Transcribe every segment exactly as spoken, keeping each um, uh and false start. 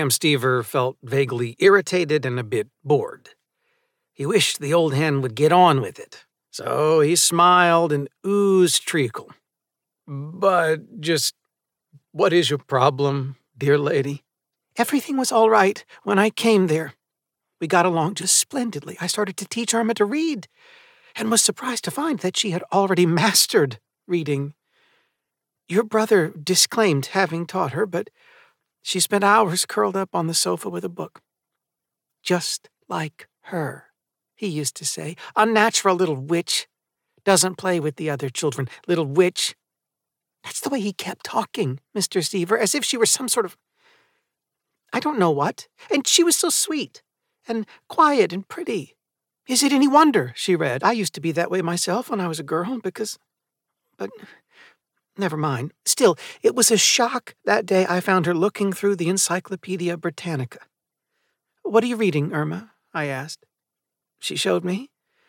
Stever felt vaguely irritated and a bit bored. He wished the old hen would get on with it, so he smiled and oozed treacle. But just, what is your problem, dear lady? Everything was all right when I came there. We got along just splendidly. I started to teach Irma to read, and was surprised to find that she had already mastered reading. Your brother disclaimed having taught her, but she spent hours curled up on the sofa with a book. Just like her, he used to say. Unnatural little witch. Doesn't play with the other children. Little witch. That's the way he kept talking, Mister Stever, as if she were some sort of... I don't know what. And she was so sweet and quiet and pretty. Is it any wonder, she read. I used to be that way myself when I was a girl, because... But... Never mind. Still, it was a shock that day I found her looking through the Encyclopedia Britannica. What are you reading, Irma? I asked. She showed me.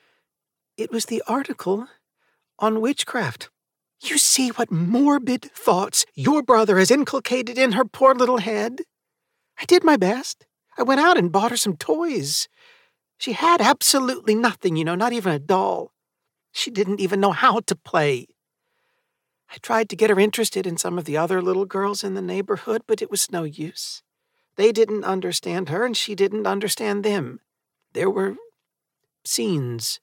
It was the article on witchcraft. You see what morbid thoughts your brother has inculcated in her poor little head? I did my best. I went out and bought her some toys. She had absolutely nothing, you know, not even a doll. She didn't even know how to play. I tried to get her interested in some of the other little girls in the neighborhood, but it was no use. They didn't understand her, and she didn't understand them. There were scenes.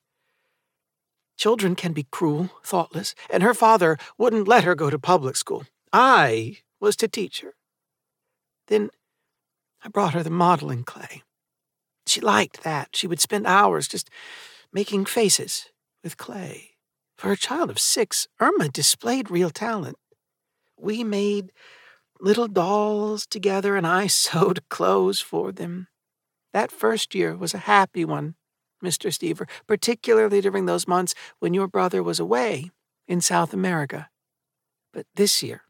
Children can be cruel, thoughtless, and her father wouldn't let her go to public school. I was to teach her. Then I brought her the modeling clay. She liked that. She would spend hours just making faces with clay. For a child of six, Irma displayed real talent. We made little dolls together, and I sewed clothes for them. That first year was a happy one, Mister Stever, particularly during those months when your brother was away in South America. But this year,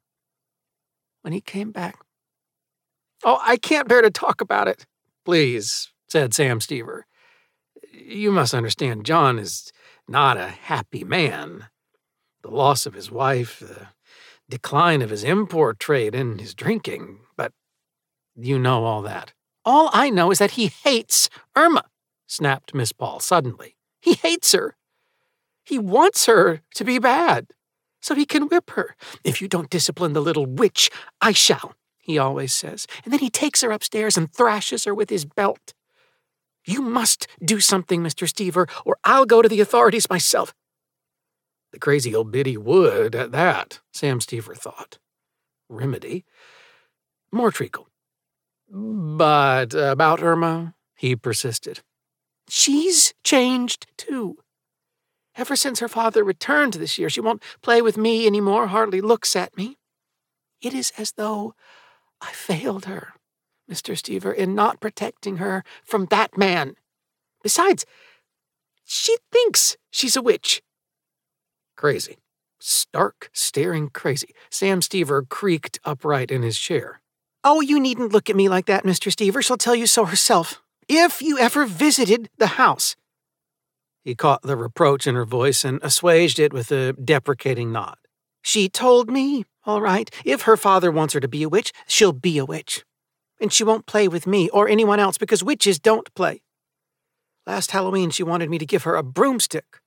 when he came back... Oh, I can't bear to talk about it. Please, said Sam Stever. You must understand, John is not a happy man. The loss of his wife, the decline of his import trade, and his drinking. But you know all that. All I know is that he hates Irma, snapped Miss Paul suddenly. He hates her. He wants her to be bad, so he can whip her. If you don't discipline the little witch, I shall, he always says. And then he takes her upstairs and thrashes her with his belt. You must do something, Mister Stever, or I'll go to the authorities myself. The crazy old biddy would, at that, Sam Stever thought. Remedy. More treacle. But about Irma, he persisted. She's changed, too. Ever since her father returned this year, she won't play with me anymore, hardly looks at me. It is as though I failed her, Mister Stever, in not protecting her from that man. Besides, she thinks she's a witch. Crazy. Stark, staring crazy. Sam Stever creaked upright in his chair. Oh, you needn't look at me like that, Mister Stever. She'll tell you so herself. If you ever visited the house. He caught the reproach in her voice and assuaged it with a deprecating nod. She told me, all right, if her father wants her to be a witch, she'll be a witch. And she won't play with me or anyone else because witches don't play. Last Halloween, she wanted me to give her a broomstick.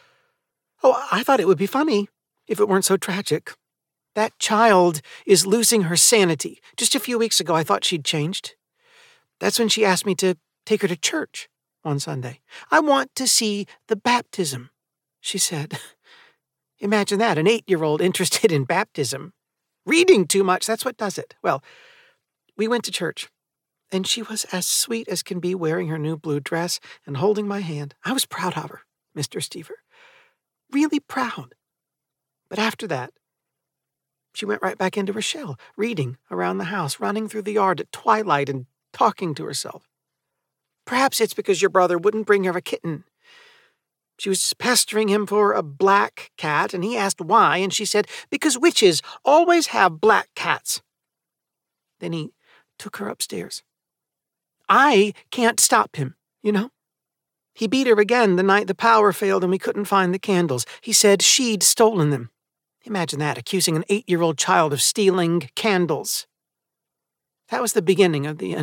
Oh, I thought it would be funny if it weren't so tragic. That child is losing her sanity. Just a few weeks ago, I thought she'd changed. That's when she asked me to take her to church on Sunday. I want to see the baptism, she said. Imagine that, an eight-year-old interested in baptism. Reading too much, that's what does it. Well, we went to church, and she was as sweet as can be wearing her new blue dress and holding my hand. I was proud of her, Mister Stever. Really proud. But after that, she went right back into her shell, reading around the house, running through the yard at twilight and talking to herself. Perhaps it's because your brother wouldn't bring her a kitten. She was pestering him for a black cat, and he asked why, and she said, because witches always have black cats. Then he took her upstairs. I can't stop him, you know. He beat her again the night the power failed and we couldn't find the candles. He said she'd stolen them. Imagine that, accusing an eight-year-old child of stealing candles. That was the beginning of the end.